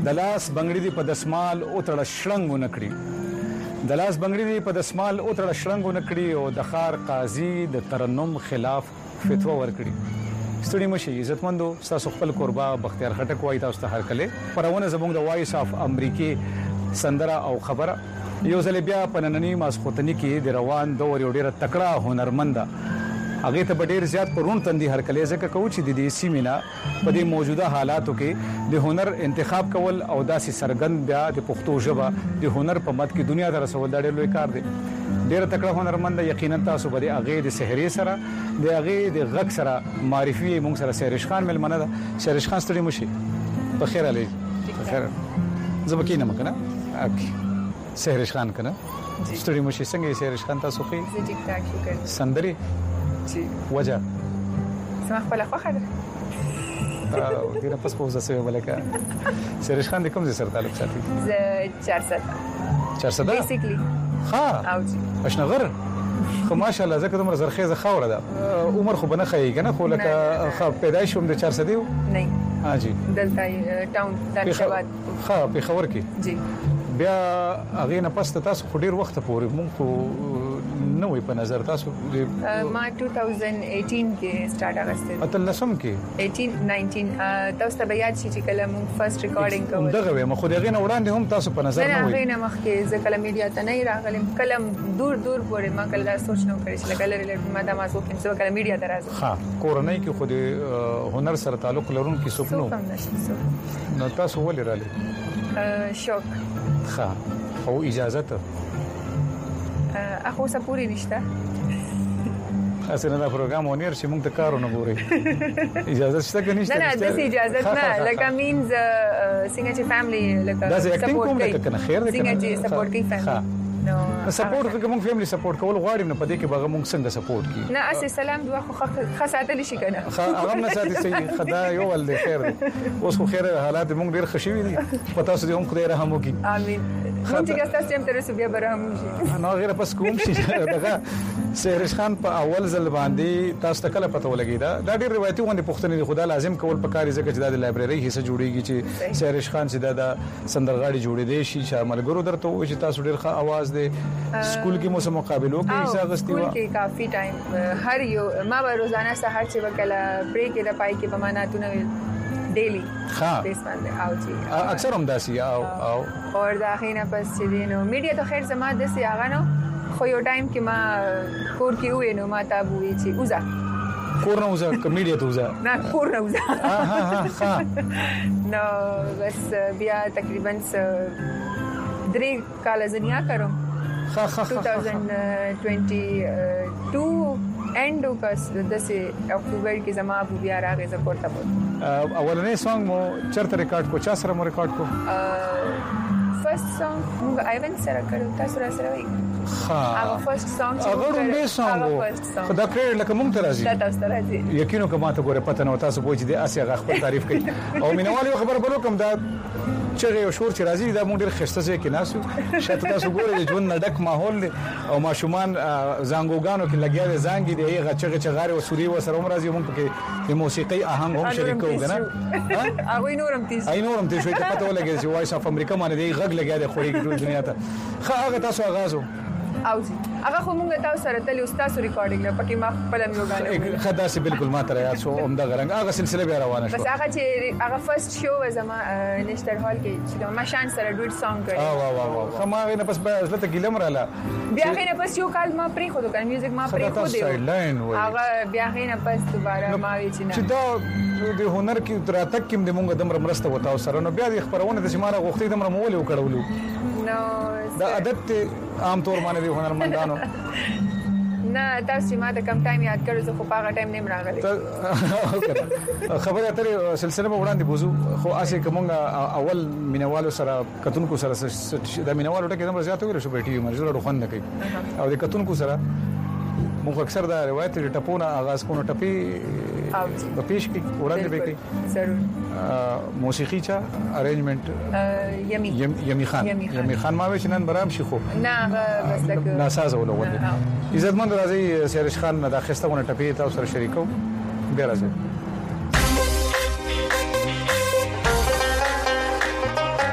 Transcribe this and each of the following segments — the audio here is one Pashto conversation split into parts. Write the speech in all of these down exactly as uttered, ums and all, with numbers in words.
د لاس بنگړي دی په دسمال او تړه شړنګ ونکړي د لاس بنگړي دی په دسمال او تړه شړنګ ونکړي او د خار قاضي د ترنم خلاف فتوا ورکړي ستړي مشي عزتمندو تاسو خپل قربا بختیار خټک وای تاسو ته هر کله پرونه زموږ د وایس اف امریکای سندره او خبره یو ځل بیا پنننی ماسختنی کې د روان دور یو ډیره تکړه هنرمنده هغه ته ډیر زیات پرون تندي هر کله ځکه کوم چې د دې سیمینا په دې موجوده حالاتو کې د هنر انتخاب کول او داسې سرګند بیا د پښتو ژبه د هنر په مد کې دنیا ته رسول دا ډیر لوی کار دی ډیر تکړه هنرمند یقینا تاسو به هغه د سحری سره د هغه د غک سره معرفي مونږ سره سحرش خان ملمنه ده سحرش خان ستړي مشي په خیر علي په خیر زبکینه مکنه اکی سحرش خان کنه ستړي مشي څنګه سحرش خان تاسو خې زه ټیک ټاک شکر سندري جی وجه سما خپل خوخه ده او ډیره پس پوزه سوی ولکه سحرش خان د کوم ځای سره تعلق ساتي زه چارصد چارصد بیسیکلی ها او جی اشنغر خو ماشاءالله زکه دومره زرخیزه خوره ده عمر خو بنه خی کنه خو لکه خو پیدایش هم د چارصد یو نه ها جی دلته ټاون دانشاباد ها په خبر کې جی بیا هغه نه پسته تاسو خو ډیر وخت پورې مونږ خو نو په نظر تاسو ما two thousand eighteen کې سٹارټ اغسته اتل لسم کې eighteen nineteen تاسو ته بیا چې کله مونږ فرست ریکارډینګ کوو دغه وې مخ دغه نه وړاندې هم تاسو په نظر نه وې نه نه مخکې ځکه کله میډیا ته نه راغلم کلم دور دور پورې ما کله سوچ نه کړی چې کله ریلیټ ما دا ما سوچ چې کله میډیا ته راځي ها کورنۍ کې خو هنر سره تعلق لرونکي څوک نو نو تاسو ولې رااله شوق ها او اجازه ته اخو سپوري نشته اسنه دا پروګرام ونیر چې موږ ته کارونه ګوري اجازه شته که نشته نه نه د اجازه نه لکه مینز څنګه چې فیملی لکه سپورټ کوي کنه خیر دې څنګه چې سپورټ کوي نو سپورټ کوي موږ فیملی سپورټ کول غواړو نه پدې کې به موږ څنګه سپورټ کی نه اسې سلام دعا خو خاصاتل شي کنه هغه نه ساتي صحیح خدای یو ول دې خیر دې اوس خو خیر حالات موږ ډیر خوشي دي پتا سو دې هم خدای رحم وکي امين موږ چې تاسو هم تر اوسه بیا برهم شي نو غیر پس کوم شي دغه سحرش خان په اول ځل باندې تاسو ته کله پته ولګی دا دا ډیر روایتي غونډه پښتنې د خدا لازم کول پکاري ځکه چې د لایبرری حصہ جوړیږي چې سحرش خان چې دا سندرغاړي جوړې دي شي شامل ګورو درته و چې تاسو ډیر ښه आवाज دی سکول کې مو سم مقابلو کې حصہ غستې و سکول کې کافي ټایم هر یو ما به روزانه سحر چې وکړه بریک د پای کې به معنا تونه ډیلی ها بیس باندې او چې اکثر هم داسي او او اور دا خینه پس چې دینو میډیا ته خیر زما د سي هغه نو خو یو ټایم کې ما کور کې وې نو ما ته وې چې اوزا کور نه اوزا کمیډیا ته اوزا نه کور نه اوزا ها ها ها نو بس بیا تقریبا درې کال زنیا کوم ها ها two thousand twenty-two اند وکس د سه اکتوبر کې زما ابو بیا راغی زه پورته وم اولنې سونګ مو چرته ریکارډ کو چا سره مو ریکارډ کو فرست سونګ موږ ایون سره کړو تاسو را سره وای ها هغه فرست سونګ چې هغه رومبه سونګ خدا کړ لکه مونږ ته راځي تاسو ته راځي یقینو کومه ته ګوره پته نو تاسو پوهی دي اسیا غ خپل تعریف کوي او مینوالو خبر بلو کوم دا چې یو شور چې راځي دا مونږ ډېر خسته ځای کې ناسو شاته تاسو ګورئ د ژوند نډک ماحول دی او ماشومان زنګوګانو کې لګیا دي زنګ دي هغه چغه چغاره او سوري و سره هم راځي مونږ کې د موسیقي آهنګ هم شریک کوو کنه هغه نورم تیز ای نورم تیز شوی ته پته ولګي چې وایس اف امریکا باندې دی غږ لګیا دی خوري ټول دنیا ته خا هغه تاسو آغازو او زی هغه خو مونږ تاسو سره تل استاد ریکارډینګ نه پکې ما خپل یو غاڼه خدا سي بالکل ما تر یاد شو هم دا غرنګ هغه سلسله بیا روانه شو بس هغه چې هغه فرست شو زما نشتر هال کې چې ما شان سره ډوټ سانګ کړی اه واه واه واه ما غینه پس به زلته ګیلم رااله بیا غینه پس یو کال ما پری خو د میوزیک ما پری خو دی هغه بیا غینه پس دوباره ما وی چې نه چې دا د هنر کې تراتک کې د مونږ دمر مرسته وتاو سره نو بیا د خبرونه د سیمانه غوښتي دمر مول وکړولو نو دا عادت عام طور باندې د هنرمندانو نه تاسو ما ته کم ټایم یاد کړو زه خو په هغه ټایم نیم راغلی خبره اترې سلسله به وړاندې بوزو خو اسې کومه اول مینوالو سره کتونکو سره د مینوالو ټکي دمر زیات ویل شو په ټي وي مرزو روخن نه کوي او د کتونکو سره موږ اکثر دا روایت د ټپونه آغاز کوو ټپي په پیش کې وړاندې به کوي ضرور موسیقي چا ارینجمنت یمی یمی خان یمی خان ما وښ نن برام شي خو نه بس لکه ناساز ولول عزتمند راځي سیرش خان د اخستونه ټپي تاسو سره شریکو بیا راځي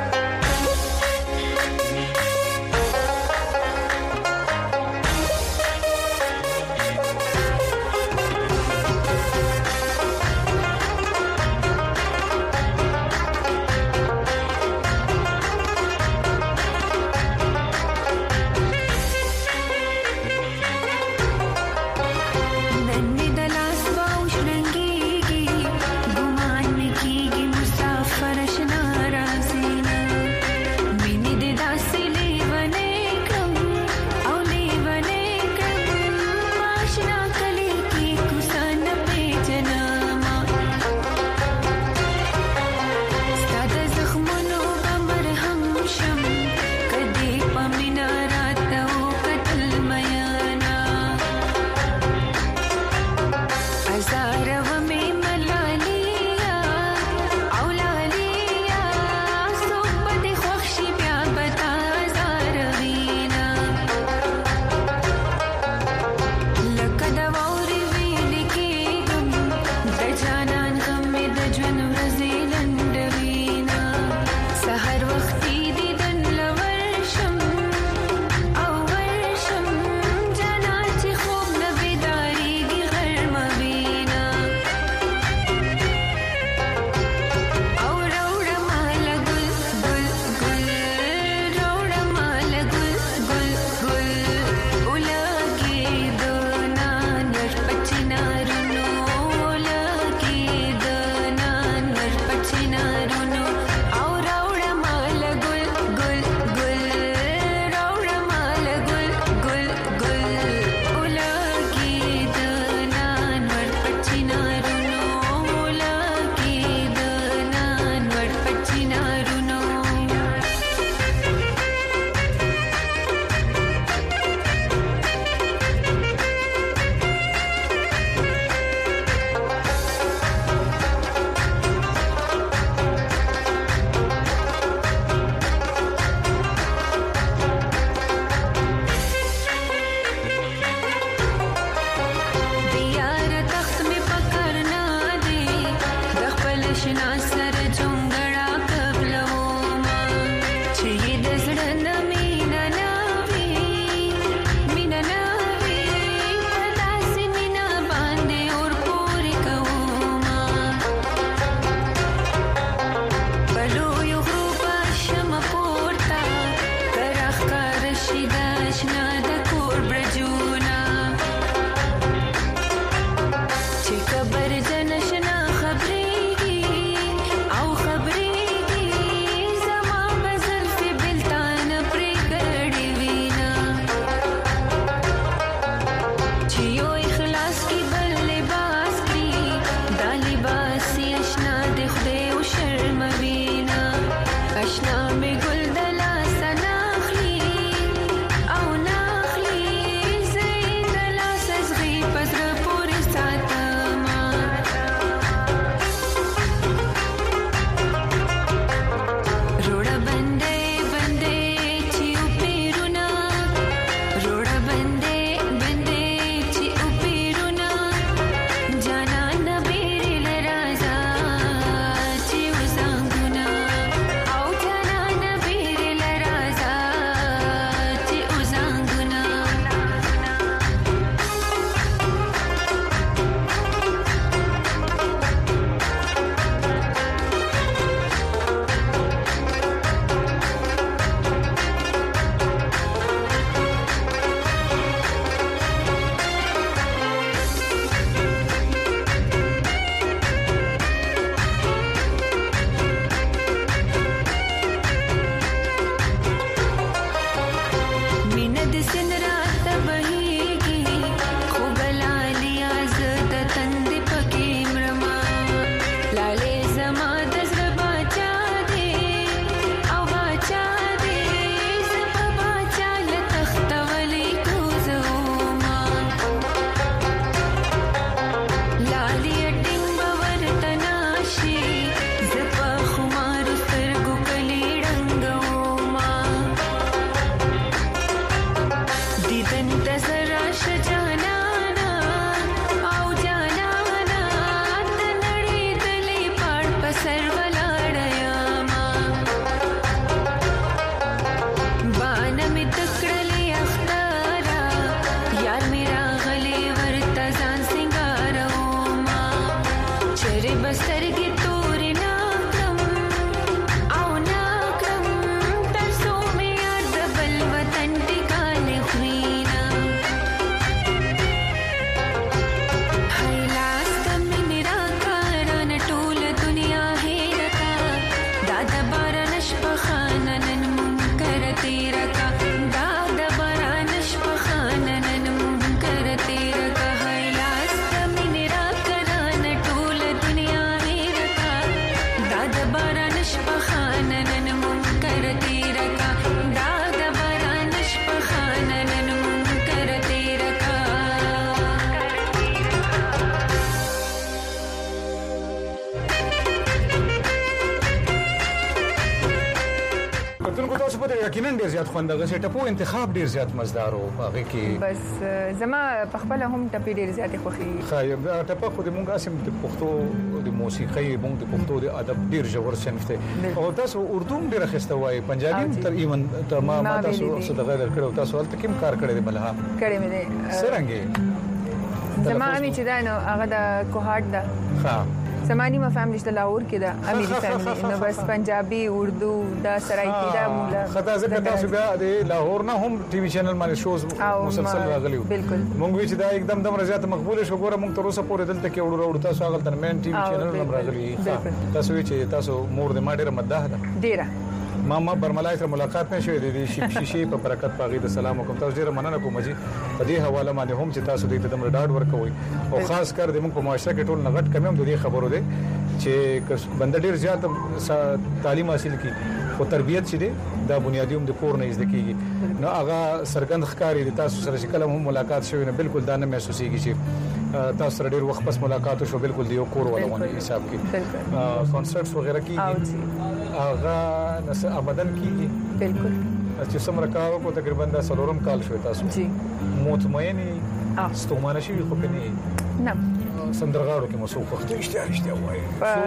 یقینا ډیر زیات خوندغه چې ټپو انتخاب ډیر زیات مزدار او هغه کې بس زما په خپل هم ټپې ډیر زیات خوخي خای ټپه خو د مونږ اسیم د پښتو د موسیقي مونږ د پښتو د ادب ډیر ژور صنف ته او تاسو اردو ډیر خسته وای پنجابي تر ایون تمام تاسو څه دغه درکړو تاسو ولته کوم کار کړی دی بلها کړی مې دی سرنګي زما امي چې دا نو هغه د کوهاټ دا ها زمانی ما فیملی د لاهور کې دا امي فیملی نو بس پنجابي اردو دا سرایکی دا مولا خطا ځکه تاسو بیا د لاهور نه هم ټي وي چینل باندې شوز مسلسل راغلیو بالکل مونږ وی چې دا एकदम دم رضایت مقبول شو ګوره مونږ تر اوسه پورې دلته کې وړو وړو تاسو هغه تر مین ټي وي چینل هم راغلی تاسو وی چې تاسو مور د ما ډیره مداح ده ډیره ما ما برملای سره ملاقات نه شوې د شیشې په برکت پاغي د سلام وکم تاسو ډیره مننه کوم چې په دې حواله باندې هم چې تاسو دې ته دمر ډاډ ورکوي او خاص کر د موږ په معاشره کې ټول نغټ کمی هم د دې خبرو ده چې بنده ډیر زیات تعلیم حاصل کړي او تربيت چې ده دا بنیادی هم د کور نه زده کیږي نو هغه سرګند ښکاری د تاسو سره چې کله هم ملاقات شوی نه بالکل دا نه محسوسيږي چې تاسو سره ډیر وخت پس ملاقات شو بالکل د یو کور ولونه حساب کې کانسرټس وغیرہ کیږي هغه نس ابدن کیږي بالکل چې څومره کار وکړو تقریبا دا سلورم کال شوی تاسو جی مطمئنی ستومانه شي خو پني نه سندرغاړو کې مسو وخت اشتیا اشتیا وایي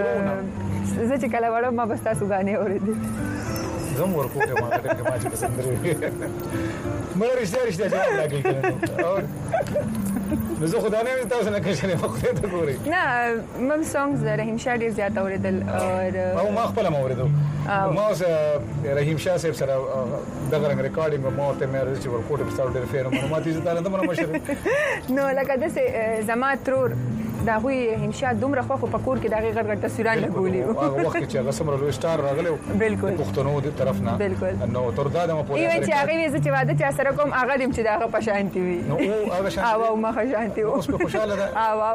زه چې کله وړم ما بس تاسو غانې اورېدل زم ورکو کې ما ته کې ما چې سندرې مې اشتیا اشتیا جواب راکې او زه خدای نه تاسو نه کښنه وخت ته ګوري نه مم سانګز د رحیم شاه ډیر زیات اوریدل او ما خپل ما اوریدل ما اوس رحیم شاه صاحب سره دغه رنګ ریکارډینګ مو ته مې رچ ورکوټ په ستاره ډیر فیر معلومات دي ته نه مشر نو لکه د زما ترور دا وی همشا دومره خو په کور کې دغه غړ غړ تصویران لګولي هغه وخت چې هغه سمره لوی سٹار راغلی بالکل پښتنو د طرف نه بالکل نو تر دا د مپوره ای چې هغه وی چې واده چا سره کوم هغه دیم چې دغه په شانتي وي نو هغه شانتي او ما شانتي اوس په خوشاله ده او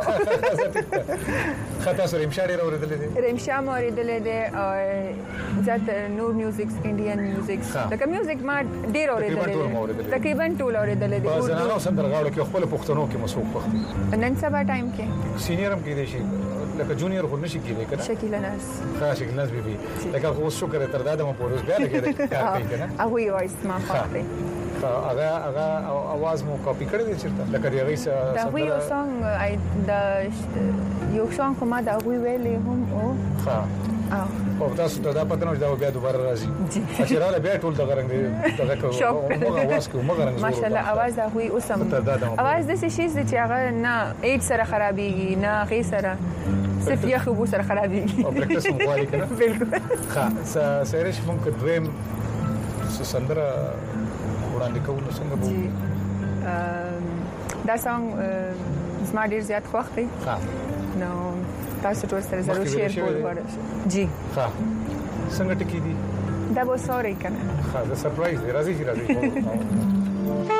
خطا سره همشا ډیر اوریدل دي همشا مو اوریدل دي او ځات نور میوزیک انډین میوزیک لکه میوزیک ما ډیر اوریدل دي تقریبا ټول اوریدل دي په زنانو سندرغاړو کې خپل پښتنو کې مسوق وخت نن سبا ټایم کې سینیئر هم کې دي شي لکه جونیئر خو نشي کېدای کنه شکیل ناس ها شکیل ناس بي بي لکه خو شکر تر دا د مو پورس بیا لګیږي کار کوي کنه هغه یو وایس ما فاطمه هغه هغه आवाज مو کاپی کړی دی چیرته لکه دی هغه سره دا یو سانګ ای دا یو سانګ کومه دا وی ویلې هم او ها او تاسو ته دا پته نه دا بیا دوباره راځي چې رااله بیا ټول دغه رنګ دی دغه کوم موږ आवाज کوو موږ رنګ ماشاءالله आवाज دا وی اوسم आवाज د څه شي چې هغه نه ایټ سره خرابېږي نه غي سره صرف یخ وبو سره خرابېږي او پریکټس مو غواړي کنه بالکل ها سریش مونږ دریم سندره وړاندې کوو څنګه بو دا سانګ زما ډیر زیات خوښ دی ها نو تاسو ټول سره ضرور شیر کول غواړم جی ها څنګه ټکی دي دا به سوري کنه ها دا سرپرایز دی راځي راځي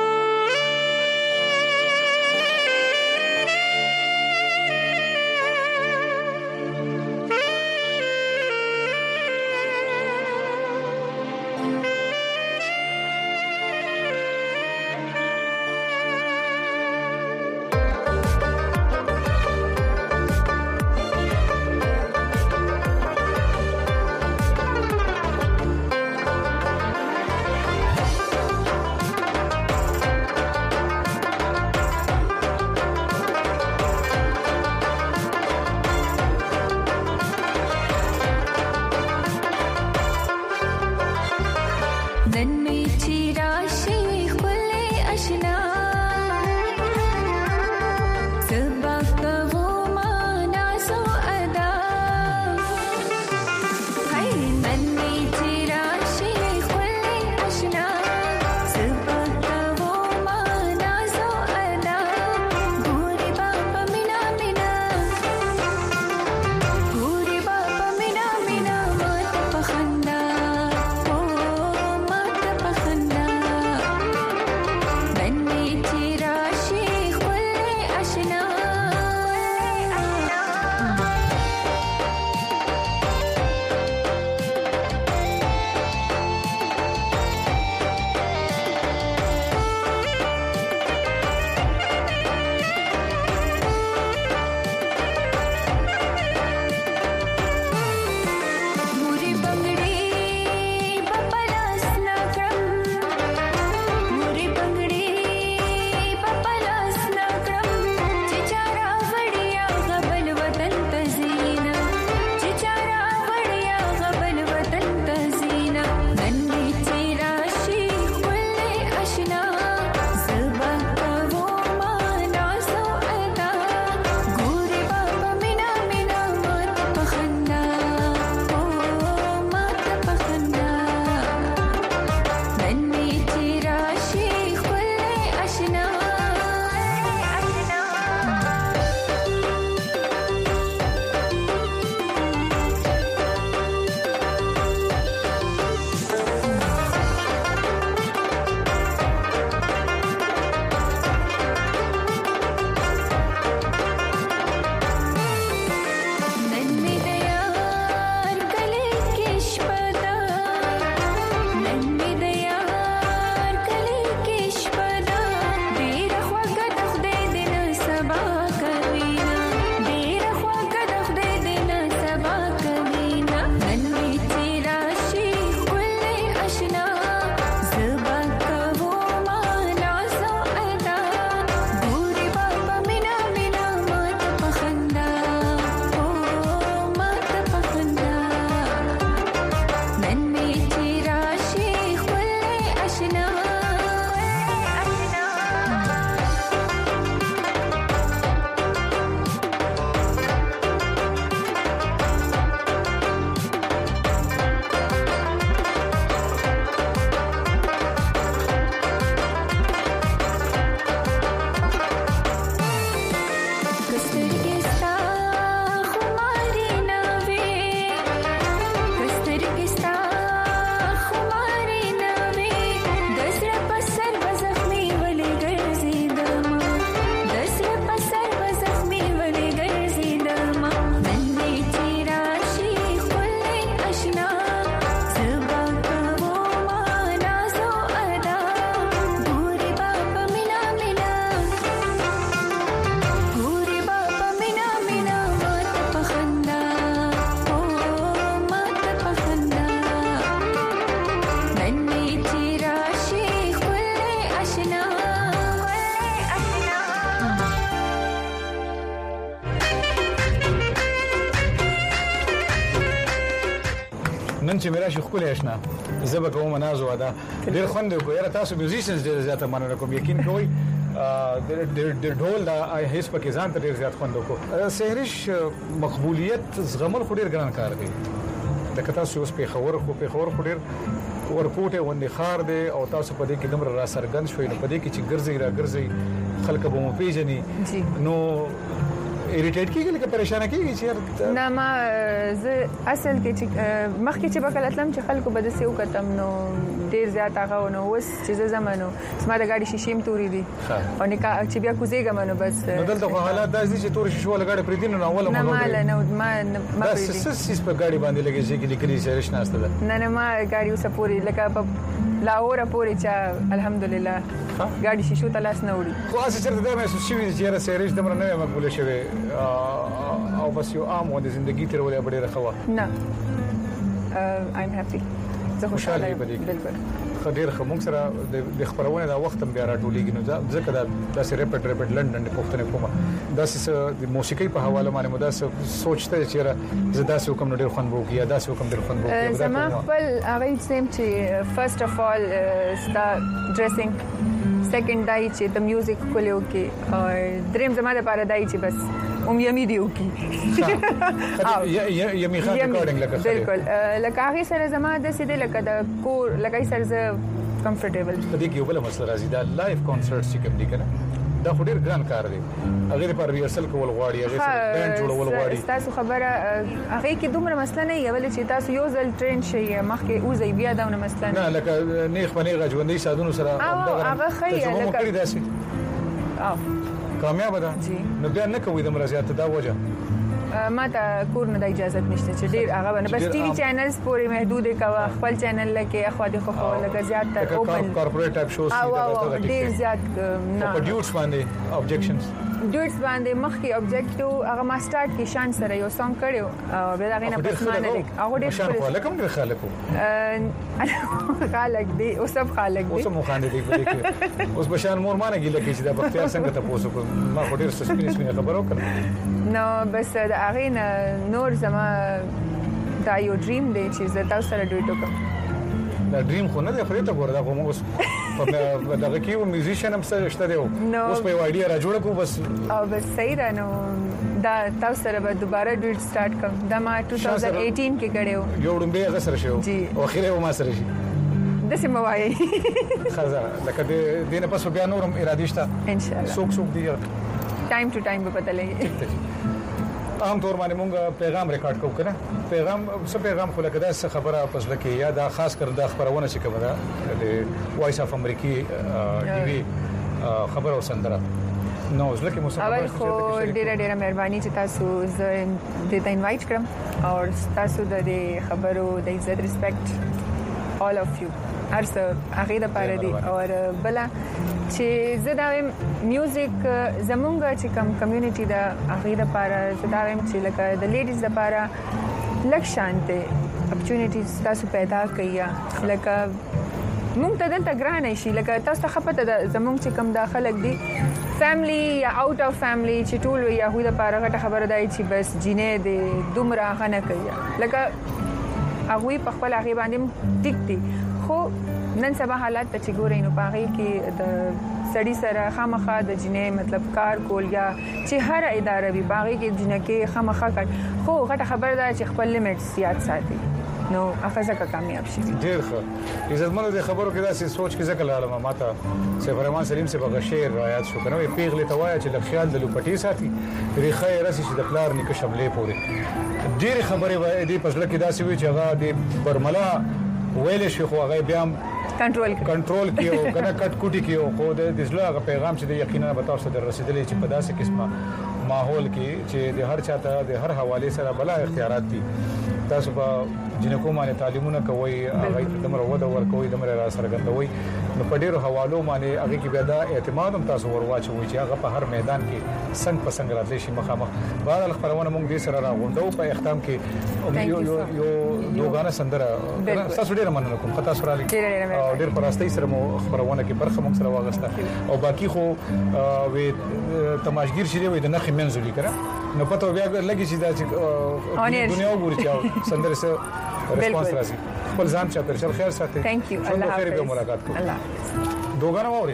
نن چې میرا شیخ کولې آشنا زبر کوم ناز واده ډیر خوند کو یاره تاسو میوزیشنز ډیر زیاته مننه کوم یقین کوئ د ډول دا هیڅ پکې ځان ته ډیر زیات خوند کو سهرش مقبولیت زغمل خو ډیر ګران کار دی د کتا سوس په خبر خو په خبر خو ډیر ورکوټه وندې خار دی او تاسو په دې کې دمر را سرګند شوي نو په دې کې چې ګرځي را ګرځي خلک به مو پیژني نو اریټیټ کیږي لکه پریشان کیږي چې نه ما زه اصل کې چې مخکې چې بکل اتلم چې خلکو بده سیو کتم نو ډیر زیات هغه نو وس چې زمانو سما د گاډي شیشې توري دي او نکا چې بیا کوزیګم نو بس نو دلته خو حالات داسې چې توري شیشو لګاډي پرې دین نو اول ما نه ما نه ما ما پرې دي بس سس په گاډي باندې لګي چې لیکلي سرش ناشته ده نه نه ما گاډي وسه پوری لکه په لاهور پوری چې الحمدلله گاډي شیشو تلاس نه وړي خو اساس چرته دا مې شي چې را سرش دمر نه مقبول شوی او بس یو عام و د ژوندۍ تیرولې بډې رخوا نه ایم هپی زه خوشاله یم بالکل خډیر خمون سره د خبرونه دا وخت هم بیا راټولېږي نو ځکه دا داسې ریپټ ریپټ لندن د پښتنې کومه داسې د موسیقي په حواله باندې مو داسې سوچته چې زه داسې حکم نو ډیر خوند وکړي یا داسې حکم ډیر خوند وکړي زما خپل هغه سیم چې فرست اف اول ستا ډریسینګ سیکنډ دای چې د میوزیک کولیو کې او دریم زما د پاره دای چې بس ام یمی دیو کی یا یمی خان ریکارډینګ لکه بالکل لکه هغه سره زما د سیده لکه د کور لکه سره ز کمفورټیبل په دې کې یو بل مسله راځي دا لایف کانسرټ چې کوم دي کنه دا خو ډیر ګران کار دی هغه پر ریهرسل کول غواړي هغه سره بینډ جوړول غواړي تاسو خبره هغه کې دومره مسله نه یو چې تاسو یو ځل ټرین شي مخکې اوځي بیا دا نه مسله نه لکه نیخ پنیغه ژوندۍ سادونو سره هغه خی لکه او کامیاب ده نو بیا نه کوي د مرزيات دا وجه ما ته کور نه د اجازه نشته چې ډیر هغه باندې بس ټي وي چینلز پورې محدود کوا خپل چینل لکه اخوا دي خو لکه زیات تر اوپن کارپوریټ ټایپ شوز او ډیر زیات نه په ډیوټس باندې ابجیکشنز ډیوټس باندې مخکې ابجیکټیو هغه ما سٹارټ کې شان سره یو سانګ کړو او بیا دا غینه پس ما نه لیک هغه ډیر شان خو لکه موږ خالقو خالق دی او سب خالق دی اوس مو خان دی په دې اوس بشان مور مانه ګیله کې چې دا بختیار څنګه ته پوسو کو ما خو ډیر سسپینس مې خبرو کړم نو بس دا هغه نور زما دا یو ډریم دی چې زه تاسو سره ډویټ وکړم دا ډریم خو نه دی خو ته ګوره دا کوم اوس په دغه کې یو میوزیشن هم سره شته دی اوس په وایډیا را جوړ کو بس او بس صحیح ده نو دا تاسو سره به دوباره ډویټ سٹارټ کوم دا ما دوه هزار اټین کې کړو یو ډمبه هغه سره شو او اخیره ما سره شي د سیمه وایي خزر لکه د دینه پس بیا نورم اراده شته ان شاء الله سوک سوک دی ټایم ټو ټایم به پته لګي عام طور باندې مونږ پیغام ریکارډ کوو کنه پیغام څه پیغام خو لکه دا څه خبره پس لکه یا دا خاص کر دا خبرونه چې کومه ده د وایس اف امریکي ټي وي خبر او سندره نو ځکه مو اول خو ډیره ډیره مهرباني چې تاسو زه دې ته انوایټ کړم او تاسو د خبرو د عزت ریسپیکټ all of you ارڅ هغه د پاره دي او بل چې زه دا میوزیک زمونږ چې کوم کمیونټي دا هغه د پاره زه دا ویم چې لکه د لیډیز د پاره لک شانته اپورچونټیز تاسو پیدا کړئ لکه مونږ ته دلته ګران شي لکه تاسو ته خپته د زمونږ چې کوم داخلك دي فیملی یا اوټ اف فیملی چې ټول وي هغه د پاره غټه خبره دی چې بس جینې د دومره غنه کوي لکه هغه په خپل هغه باندې ټیک دي خو نن سبا حالات ته چې ګورئ نو پاره کې د سړی سره خامخا د جنې مطلب کار کول یا چې هر اداره وي باغی کې جنې کې خامخا کړ خو غټه خبر ده چې خپل لیمټس یاد ساتي نو هغه ځکه کامیاب شي ډیر ښه عزتمنو د خبرو کې داسې سوچ کې ځکه لاله ماته سیف رحمان سلیم سے بغیر شعر روایت شو کنه پیغله توایا چې د خیال د لوپټي ساتي ریخه راسي چې د پلار نیکه شملې پوري ډیر خبره وای دی پسله کې داسې وی چې هغه د برملا ویل شي خو هغه بیا کنټرول کنټرول کیو کنه کټ کوټی کیو خو د دسلو پیغام چې د یقینا به تاسو ته رسیدلې چې په داسې قسمه ماحول کې چې د هر چاته د هر حواله سره بلا اختیارات دي تاسو په جنکو باندې تعلیمونه کوي هغه دمر وده ور کوي دمر را سرګندوي نو په ډیرو حوالو باندې هغه کې بیا دا اعتماد هم تاسو ورواچوي چې هغه په هر میدان کې څنګه په څنګه راتلی شي مخامخ بعد خبرونه موږ دې سره راغونډو په اختتام کې یو یو یو دوغانه سندره تاسو ډیر مننه کوم خطا سره لګي او ډیر پراستۍ سره مو خبرونه کې برخه موږ سره واغسته او باقی خو وې تماشګیر شې وې د نخ منځلي کړه نو پته بیا لګي چې دا چې دنیا وګوري چې سندره سره ریسپانس راځي. خپل ځان چاپیر شل خیر ساتي. ثانک یو. الله حافظ. حافظ. ملاقات کوو. الله حافظ. دوګانه ووري.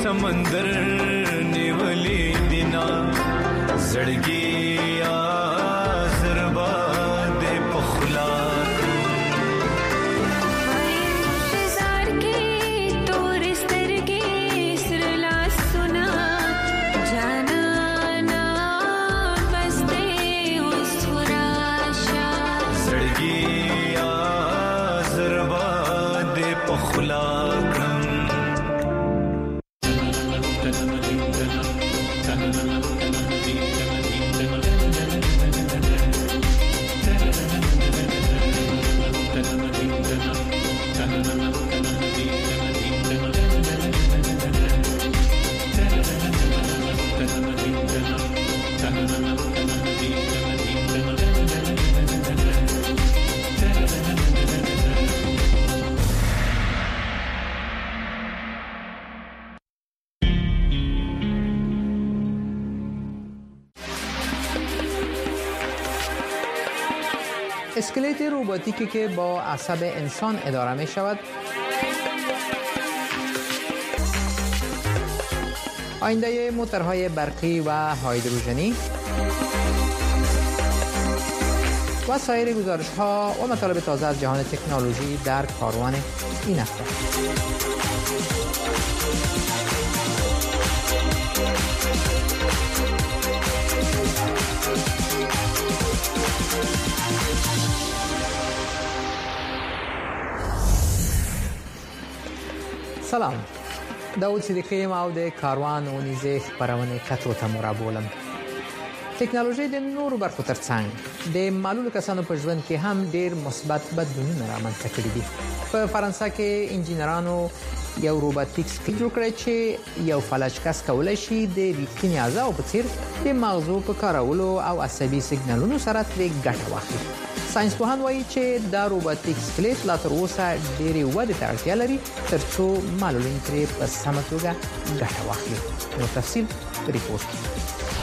समंदर नेवली दिना जड़गी आजरबा दे पखला اسکلت روباتیکی که با عصب انسان اداره می شود آینده موتورهای برقی و هیدروژنی و سایر گزارش ها و مطالب تازه از جهان تکنولوژی در کاروان این هفته. سلام، داود صدیقی یم او د کاروان اونیزه خبرونه کتو ته مرابولم. ټکنالوژي د نورو برخو ترڅنګ د معلومو کسانو په ژوند کې هم ډیر مثبت بدلونونه رامنځته کړي دي. په فرانسه کې انجینرانو یو روباټیکس جوړ کړی چې یو فلج کس کولای شي د ریښتیني اعضاء په څیر د مغزو په کارولو او عصبي سیګنالونو سره ترې ګټه واخلي. ساينس پوهان وایي چې دا روباټیک سکلیټ لا تر اوسه ډېری وده ته اړتیا لري ترڅو معلولین ترې په سمه توګه ګټه واخلي. نو تفصیل په ریپورت کې.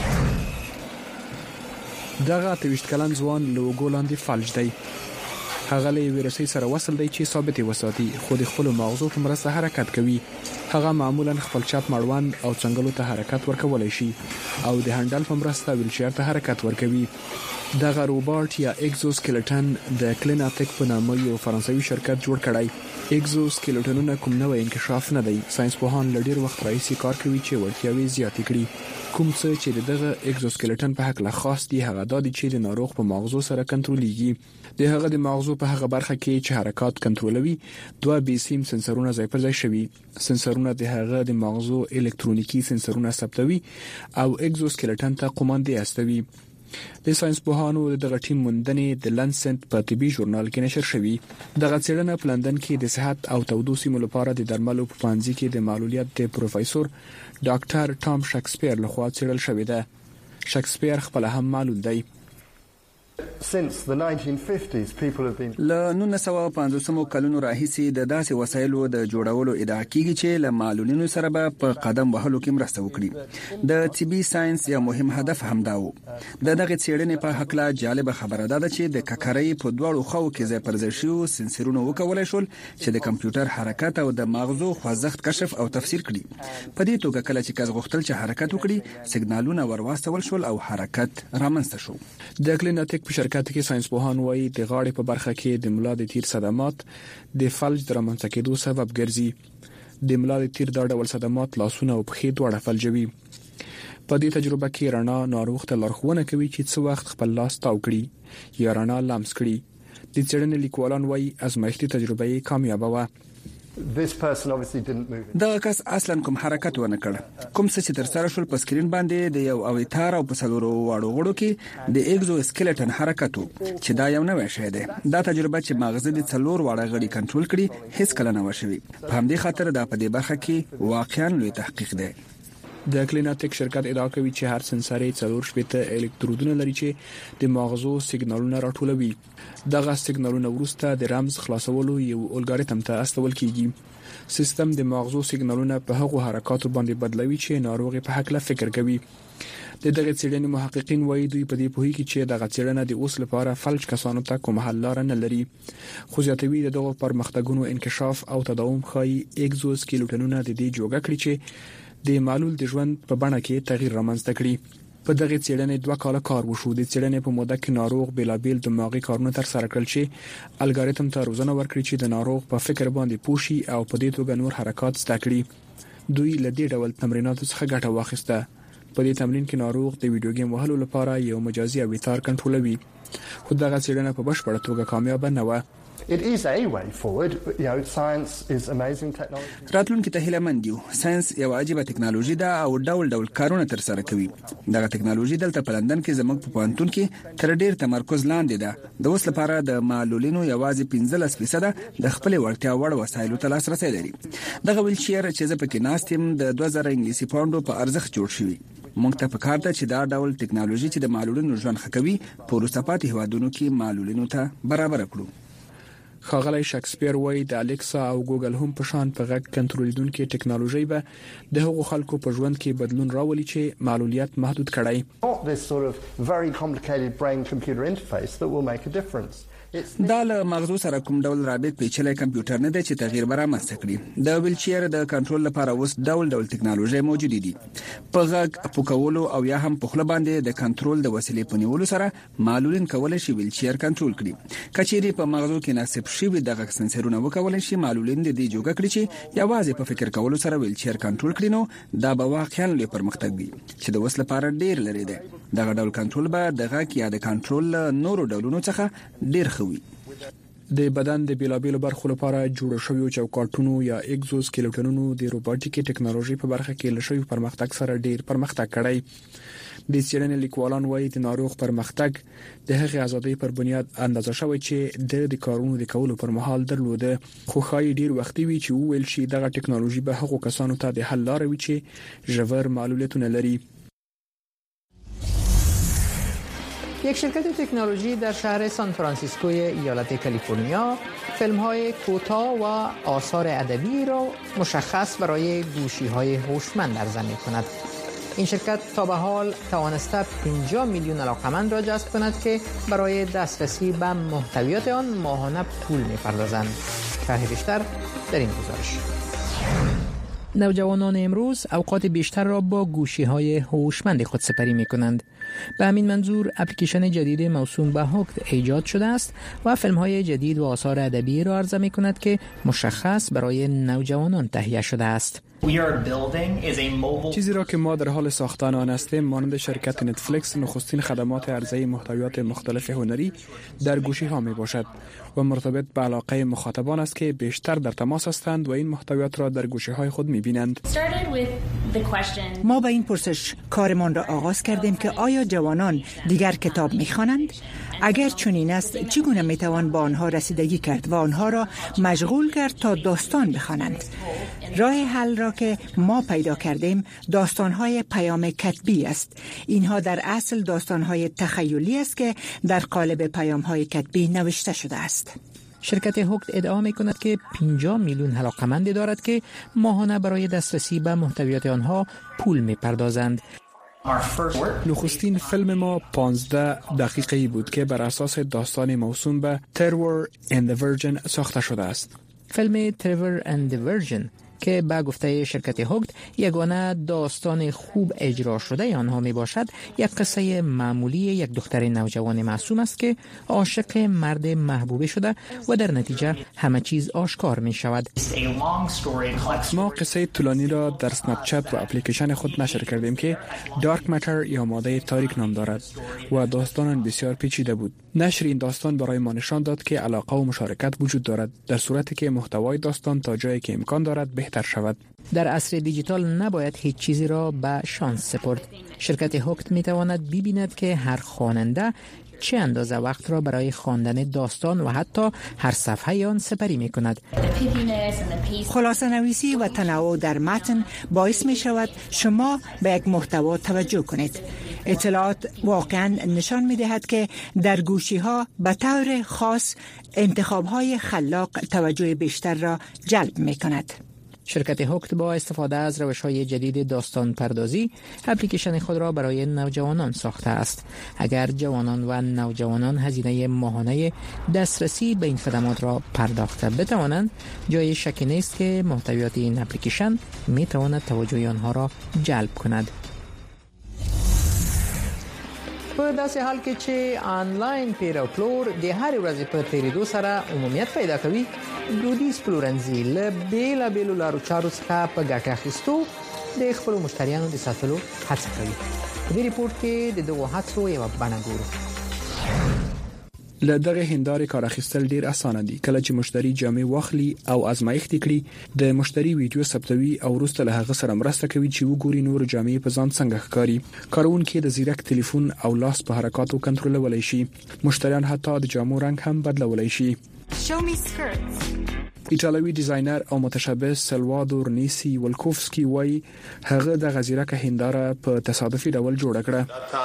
دغه اتهویشت کلن ځوان له ګولاندې فلج دی. هغه له ویروسي سره وصل دی چې ثابت وساتي خو د خپل مغزو په مرسته حرکت کوي. هغه معمولا خپل چپ مړوند او څنګلو ته حرکت ورکولای شي او د هندل په مرسته ویلچیر ته حرکت ورکوي. دغه روباټ یا اگزوسکeleټن د کلیناتیک په نامه یو فرانسوي شرکت جوړ کړی. اگزوسکeleټنونه کوم نوې انکشاف نه دی. ساينس پوهان له ډیر وخت راهیسې کار کوي چې وړتیاوې زیاتې کړي. کوم څه چې دغه اگزوسکeleټن په حق له خاص دی هغه د چې د ناروغ په مغزو سره کنټرولېږي. د هغه د مغزو په هغه برخه کې چې حرکت کنټرولوي دوه بیسیم سنسرونه ځای پر ځای شوي. سنسرونه د هغه د مغزو الکترونیکی سنسرونه ثبتوي او اگزوسکeleټن ته قوماندې استوي. د ساينس پوهانو دغه ټیم موندنې د لانسنت په طبي ژورنال کې نشر شوی. دغه څېړنه په لندن کې د صحت او تودو سیمو لپاره د درملو په پانځي کې د معلولیت د پروفیسور ډاکټر ټام شکسپیر لخوا څېړل شوې ده. شکسپیر خپل هم معلول دی. Since the nineteen fifties people have been له نولس سوه پنځوس کلونو راهیسې د داسې وسایلو د جوړولو ادعا کیږي چې له معلولینو سره به په قدم وهلو کې مرسته وکړي. د طبي ساينس یو مهم هدف هم دا و. د دغه څېړنې په حق لا جالب خبره ده چې د ککرۍ په دوړو خو کې ځای پر ځای شو سنسرونه وکولای شول چې د کمپیوټر حرکت او د مغزو خوځښت کشف او تفسیر کړي. په دې توګه کله چې کس غوښتل چې حرکت وکړي سیګنالونه ورواستول شول او حرکت رامنځته شو. د کلیناتیک په شرکت کې ساينس پوهان وایي د غاړې په برخه کې د ملا د تیر صدمات د فلج د رامنځته کېدو سبب ګرځي. د ملا د تیر دا ډول صدمات لاسونه او پښې دواړه فلجوي. په دې تجربه کې رڼا ناروغ ته لارښوونه کوي چې څو وخت خپل لاس تاو کړي یا رڼا لمس کړي. د څېړنې لیکوالان وایي ازمایښتي تجربه یې کامیابه وه. This person obviously didn't move. دا کس اصلا کوم حرکت ونه کړ. کوم څه چې تر سره شول په سکرین باندې د یو اوتار او په څلورو واړو غړو کې د اگزوسکeleټن حرکت چې دا یو نوې شی دی. دا تجربه چې مغز د څلور واړه غړي کنټرول کړي هیڅ کله نه وشوي. په همدې خاطر دا په دې برخه کې واقعا لوی تحقیق دی. د کلیناتیک شرکت ادعا کوي چې هر سنسر یې څلور شپږ الکترودونه لري چې د مغزو سیګنالونه راټولوي. دغه سیګنالونه وروسته د رمز خلاصولو یو الګوریتم ته استول کیږي. سیستم د مغزو سیګنالونه په هغو حرکاتو باندې بدلوي چې ناروغ په حق لا فکر کوي. د دغه څېړنې محققین وایي دوی په دې پوهیږي چې دغه څېړنه د اوس لپاره فلج کسانو ته کوم حل لار نه لري. خو زیاتوي دغه پرمختګونو انکشاف او تداوم ښایي اگزوسکeleټنونه د دې جوړه کړي چې د معلول د ژوند په بڼه کې تغییر رامنځته کړي. په دغه څېړنې دوه کاله کار وشو. د څېړنې په موده کې ناروغ بېلابېل دماغي کارونه تر سره کړل چې الګوریتم ته روزنه ورکړي چې د ناروغ په فکر باندې پوښي او په دې توګه نور حرکات زده کړي. دوی له دې ډول تمریناتو څخه ګټه واخیسته. په دې تمرین کې ناروغ د ویډیو گیم وهلو لپاره یو مجازي اوتار کنټرولوي. خو دغه څېړنه په بشپړه توګه کامیاب نه و. It is a way forward. You know, science is amazing technology. راتلونکي ته هیله مند یو. ساينس یو عجیبه ټکنالوژي ده او ډول ډول کارونه تر سره کوي. دغه ټکنالوژي دلته په لندن کې زموږ په پوهنتون کې تر ډیر تمرکز لاندې ده. د اوس لپاره د معلولینو یوازې پنځلس فیصد د خپل وړتیا وړ وسایلو ته لاسرسي لري. دغه ویلچیر چې زه پکې ناست یم د دوه زره انګلیسي پاونډو په ارزښت جوړ شوی. موږ ته پکار ده چې دا ډول ټکنالوژي چې د معلولینو ژوند ښه کوي په وروسته پاتې هیوادونو کې معلولینو ته برابر کړو. ښاغلی شکسپیر وایي د الیکسا او ګوګل هم په شان په غږ کنټرولېدونکې ټکنالوژي به د هغو خلکو په ژوند کې بدلون راولي چې معلولیت محدود کړي. Not this sort of very complicated brain computer interface that will make a difference. دا له مغزو سره کوم ډول رابط پیچلې کمپیوټر نه دی چې تغییر برامنځته کړي. د ویلچیر د کنټرول لپاره اوس ډول ډول ټکنالوژي موجود دي. په غږ پوکولو او یا هم په خله باندې د کنټرول د وسیلې په نیولو سره معلولین کولای شي ویلچیر کنټرول کړي. کچېری په مغزو کې نصب شوی د غږ سنسرونه وکولای شي معلولین د دې جوګه کړي چې یوازې په فکر کولو سره ویلچیر کنټرول کړي. نو دا به واقعا لوی پرمختګ وي چې د وس لپاره ډیر لري دی. دغه ډول کنټرول به د غږ یا د کنټرول نورو ډولونو څخه ډیر خوي. د بدن د بیلابیلو برخو لپاره جوړ شوی چوکاټونو یا اگزوسکیلټونونو د روبوټیکي ټکنالوژي په برخه کې لشي پرمختګ سره ډیر پرمختګ کړی. د څېړنې لیکوالان وایي د ناروغ پرمختګ د هغې ازادۍ پر بنیاد اندازه شوی چې د د کارونو د کولو پر مهال درلوده. خو ښایي ډیر وختي وي چې وویل شي دغه ټکنالوژي به هغو کسانو ته د حل لارې وي چې ژور معلولیتونه لري. یک شرکت تکنولوژی در شهر سان فرانسیسکوی ایالت کالیفرنیا فیلم‌های کوتاه و آثار ادبی را مشخص برای گوشی‌های هوشمند عرضه می‌کند. این شرکت تا به حال توانسته پنجاه میلیون علاقمند را جذب کند که برای دسترسی به محتویات آن ماهانه پول می‌پردازند. شرح بیشتر در این گزارش. نوجوانان امروز اوقات بیشتر را با گوشی‌های هوشمند خود سپری می‌کنند. به همین منظور اپلیکیشن جدید موسوم به هوکت ایجاد شده است و فیلم‌های جدید و آثار ادبی را عرضه می‌کند که مشخص برای نوجوانان تهیه شده است. چیزی را که ما در حال ساختن آن هستیم مانند شرکت نتفلیکس نخستین خدمات عرضه محتویات مختلف هنری در گوشی‌ها میباشد و مرتبط به علاقه مخاطبان است که بیشتر در تماس هستند و این محتویات را در گوشی‌های خود می‌بینند. ما با این پرسش کارمان را آغاز کردیم که آیا جوانان دیگر کتاب می‌خوانند؟ اگر چنین است چگونه میتوان با آنها رسیدگی کرد و آنها را مشغول کرد تا داستان بخوانند؟ راه حل را که ما پیدا کردیم داستان‌های پیام کتبی است. اینها در اصل داستان‌های تخیلی است که در قالب پیام‌های کتبی نوشته شده است. شرکت هوکت ادعا می‌کند که پنجاه میلیون علاقه‌مند دارد که ماهانه برای دسترسی به محتویات آنها پول می‌پردازند. نخستین فیلم ما پانزده دقیقه‌ای بود که بر اساس داستان موسوم به Trevor and the Virgin ساخته شده است. فیلم Trevor and the Virgin که به گفته شرکت هوکت یگانه داستان خوب اجرا شده آنها می باشد، یک قصه معمولی یک دختر نوجوان معصوم است که عاشق مرد محبوب شده و در نتیجه همه چیز آشکار می شود. ما قصه طولانی را در اسنپ چت و اپلیکیشن خود نشر کردیم که دارک ماتر یا ماده تاریک نام دارد و داستان بسیار پیچیده بود. نشر این داستان برای ما نشان داد که علاقه و مشارکت وجود دارد در صورتی که محتوای داستان تا جایی که امکان دارد بهتر شود. در عصر دیجیتال نباید هیچ چیزی را به شانس سپرد. شرکت هوکت می تواند ببیند که هر خواننده چه اندازه وقت را برای خواندن داستان و حتی هر صفحه آن سپری می کند. خلاصه نویسی و تنوع در متن باعث می شود شما به یک محتوا توجه کنید. اطلاعات واقعا نشان می دهد که در گوشی ها به طور خاص انتخاب های خلاق توجه بیشتر را جلب می کند. شرکت هوکت با استفاده از روش‌های جدید داستان پردازی اپلیکیشن خود را برای نوجوانان ساخته است. اگر جوانان و نوجوانان هزینه ماهانه دسترسی به این خدمات را پرداخته بتوانند، جای شکی نیست که محتویات این اپلیکیشن می تواند توجه آنها را جلب کند. په داسې حال کې چې آنلاین پیر او پلور د هر ورځې په تیریدو سره عمومیت پیدا کوي، دودیز پلورنځي له بیلابېلو لارو چارو څخه په ګټه اخیستو د خپلو مشتریانو د ساتلو هڅه کوي. په دې ریپورت کې د دغو هڅو یوه بڼه ګورو. له دغه هندارې کار اخیستل ډیر اسانه دي. کله چې مشتری جامې واخلي او آزمایښت کړي، د مشتری ویډیو ثبتوي او وروسته له هغه سره مرسته کوي چې وګوري نور جامې په ځان څنګه ښکاري. کارونکي د زیرک ټلیفون او لاس په حرکاتو کنټرولولای شي. مشتریان حتی د جامو رنگ هم بدلولای شي. Show me skirts. ایټالوي ډیزاینر او متشبث سلوادور نیسی ولکوفسکی وایي هغه د غزیرکه هنداره په تصادفي ډول جوړ کړه.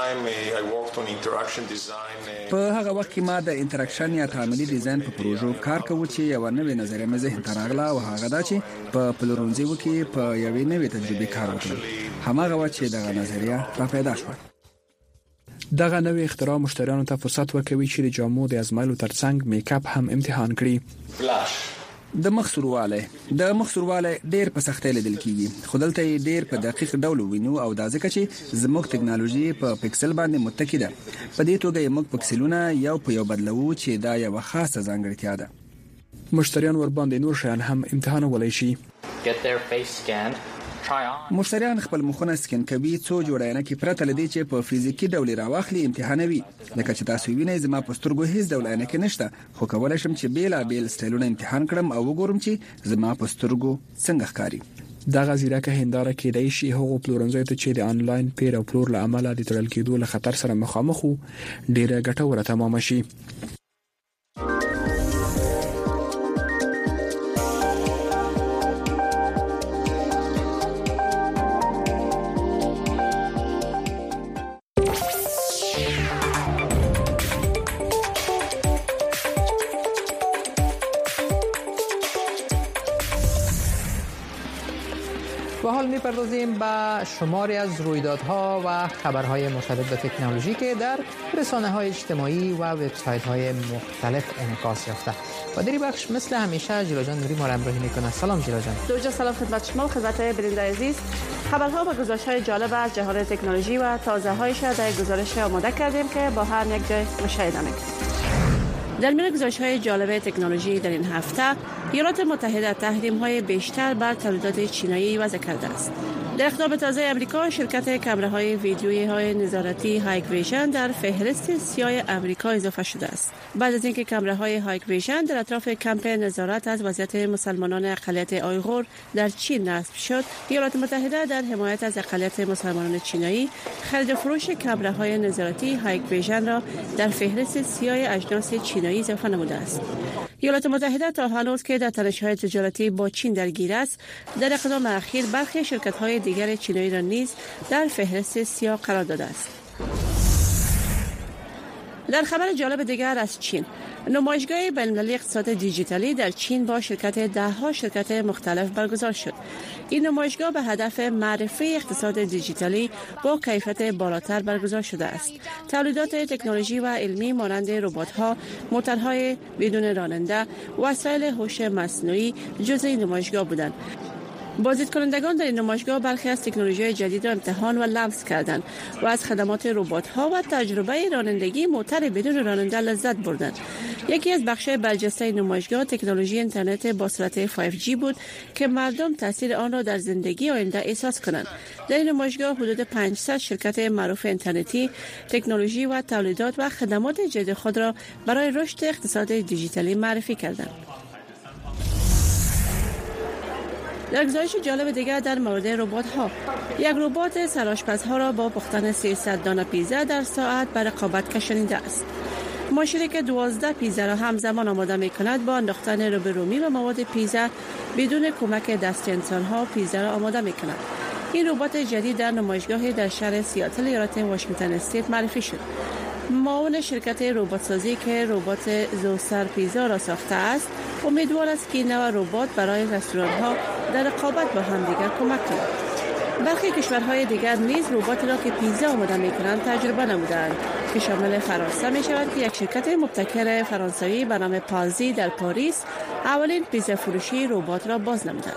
په هغه وخت کې ما د انټراکشن یا تعاملي ډیزاین په پروژو کار کوم چې یو نوې نظریه مې ذهن ته راغله او هغه دا چې په پلورنځي کې په یوې نوې تجربې کار وکړم. هماغه وخت چې دغه نظریه را پیدا شوه. دغه نوې اختراع مشتریانو ته فرصت ورکوي چې د جامو د ازمایلو ترڅنګ میک اپ هم امتحان کړي. د مخ سورواله د مخ سورواله ډیر په سختۍ لیدل کیږي، خو دلته ډیر په دقیق ډول وینو او دا ځکه چې زموږ ټکنالوژي په پکسل باندې متکی ده. په دې توګه موږ پکسلونه یو په یو بدلوو چې دا یو خاصه ځانګړتیا ده. مشتریان ور باندې نور شیان هم امتحان ولای شي. مشتریان خپل مخونه سکن کوي، څو جوړاینه کې پرته لدی چې په فزیکی ډول راوخلي امتحانوي. لکه چې تاسو وینئ زما په سترګو هیڅ ډول عینکه نشته، خو کولای شم چې بیل بیل سټایلونه امتحان کړم او وګورم چې زما په سترګو څنګه ښکاري. دغه زیرکه هنداره کې د شي هغو پلورنځیو ته چې د آنلاین پیر او پلور له امله د تړل کېدو له خطر سره مخامخ وو، ډیره ګټوره تمام شي. و حال می‌پردازیم به شماری از رویدادها و خبرهای مرتبط به تکنولوژی که در رسانه‌های اجتماعی و وبسایت‌های مختلف انعکاس یافته. و در این بخش مثل همیشه جیلا جان نوری ما را همراهی می‌کنه. سلام جیلا جان. درود سلام خدمت شما، خدمت بیننده عزیز. خبرها و گزارش‌های جالب از جهان تکنولوژی و تازه‌هایش را در گزارش آماده کردیم که با هم یک جای مشاهده می‌کنیم. در میان گزارش‌های جالب تکنولوژی در این هفته، ایالات متحده تحریم‌های بیشتر بر تولیدات چینایی وضع کرده است. در اقدام تازه آمریکا، شرکت کامراهای ویدیویی نظارتی هایک ویژن در فهرست سیاه آمریکا اضافه شده است. بعد از اینکه کامراهای هایک ویژن در اطراف کمپ نظارت از وضعیت مسلمانان اقلیت آیغور در چین نصب شد، ایالات متحده در حمایت از اقلیت مسلمانان چینایی خرید و فروش کامراهای نظارتی هایک ویژن را در فهرست سیاه اجناس چینایی اضافه نموده است. ایالات متحده تا هنوز که در تنش‌های تجارتی با چین درگیر است، در اقدام اخیر برخی شرکت‌های دیگر چینایی را نیز در فهرست سیاه قرار داده است. در خبر جالب دیگر از چین، نمایشگاه بین‌المللی اقتصاد دیجیتالی در چین با شرکت ده‌ها شرکت مختلف برگزار شد. این نمایشگاه به هدف معرفی اقتصاد دیجیتالی با کیفیت بالاتر برگزار شده است. تولیدات تکنولوژی و علمی مانند ربات‌ها، موتورهای بدون راننده، وسایل هوش مصنوعی جزء این نمایشگاه بودند. بازدید کنندگان در این نمایشگاه برخی از تکنولوژی‌های جدید را امتحان و لمس کردند و از خدمات ربات‌ها و تجربه رانندگی موتور بدون راننده لذت بردند. یکی از بخش‌های برجسته نمایشگاه تکنولوژی اینترنت با سرعت پنج جی بود که مردم تاثیر آن را در زندگی آینده احساس کنند. در این نمایشگاه حدود پانصد شرکت معروف اینترنتی تکنولوژی و تولیدات و خدمات جدید خود را برای رشد اقتصاد دیجیتالی معرفی کردند. در گزارش جالب دیگر در مورد ربات‌ها، یک ربات سرآشپزها را با پختن سیصد دانه پیزا در ساعت بر رقابت کشانیده است. ماشینی که دوازده پیزا را همزمان آماده می‌کند با انداختن رب رومی و مواد پیزا بدون کمک دست انسان‌ها پیزا را آماده می‌کند. این ربات جدید در نمایشگاهی در شهر سیاتل ایالت واشنگتن استیت معرفی شد. معاون شرکت رباتسازی که ربات زوسر پیزا را ساخته است، امیدوار است که این نوع ربات برای رستوران‌ها در رقابت با همدیگر کمک کند. برخی کشورهای دیگر نیز ربات را که پیزا آماده می‌کنند تجربه نمودند که شامل فرانسه می‌شود که یک شرکت مبتکر فرانسوی به نام پازی در پاریس اولین پیزا فروشی ربات را باز نمودند.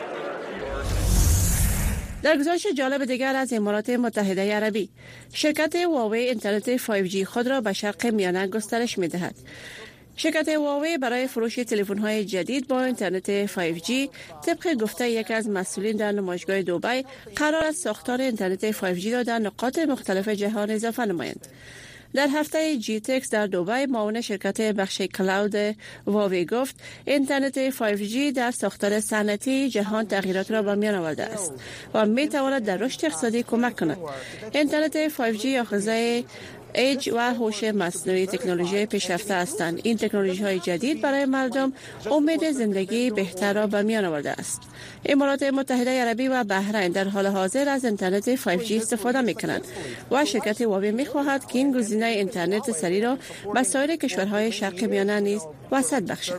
در گزارش جالب دیگر از امارات متحده عربی، شرکت هواوی اینترنت فایو جی خود را به شرق میانه گسترش می‌دهد. شرکت هواوی برای فروش تلفن‌های جدید با اینترنت فایو جی طبق گفته یکی از مسئولین در نمایشگاه دبی قرار است ساختار اینترنت فایو جی را در نقاط مختلف جهان اضافه نمایند. در هفته جی تکس در دبی معاون شرکت بخش کلاود هواوی گفت اینترنت فایو جی در ساختار صنعتی جهان تغییرات را به میان آورده است و می تواند در رشد اقتصادی کمک کند. اینترنت فایو جی آخذه ایج و هوش مصنوعی تکنولوژی پیشرفته هستند. این تکنولوژی های جدید برای مردم امید زندگی بهتر را به میان آورده است. امارات متحده عربی و بحرین در حال حاضر از اینترنت فایو جی استفاده می‌کنند و شرکت هواوی می‌خواهد که این گزینه اینترنت سریع را به سایر کشورهای شرق میانه نیز وسعت بخشد.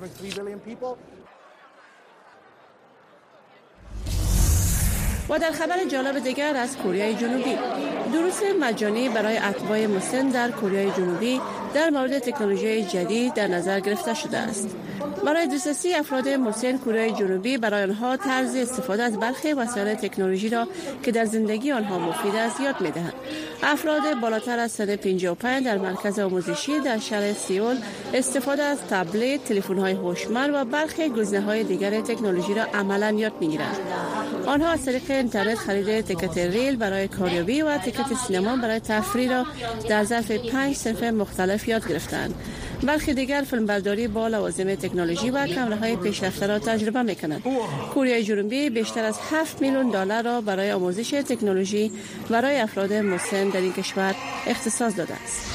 و در خبر جالب دیگر از کره جنوبی، دروس مجانی برای اتباع مسن در کره جنوبی در مورد تکنولوژی جدید در نظر گرفته شده است. برای دسترسی افراد مسن کره جنوبی برای آنها طرز استفاده از برخی وسایل تکنولوژی را که در زندگی آنها مفید است یاد می‌دهند. افراد بالاتر از سن پنجاه و پنج در مرکز آموزشی در شهر سئول استفاده از تبلت، تلفن‌های هوشمند و برخی گزینه‌های دیگر تکنولوژی را عملاً یاد می‌گیرند. آنها از طریق اینترنت خرید تیکت ریل برای کاریابی و تیکت سینما برای تفریح را در ظرف پنج صنف مختلف یاد گرفتند. برخی دیگر فیلمبرداری با لوازم تکنولوژی و کامراهای پیشرفته را تجربه می‌کنند. کره جنوبی بیشتر از هفت میلیون دلار را برای آموزش تکنولوژی برای افراد مسن در این کشور اختصاص داده است.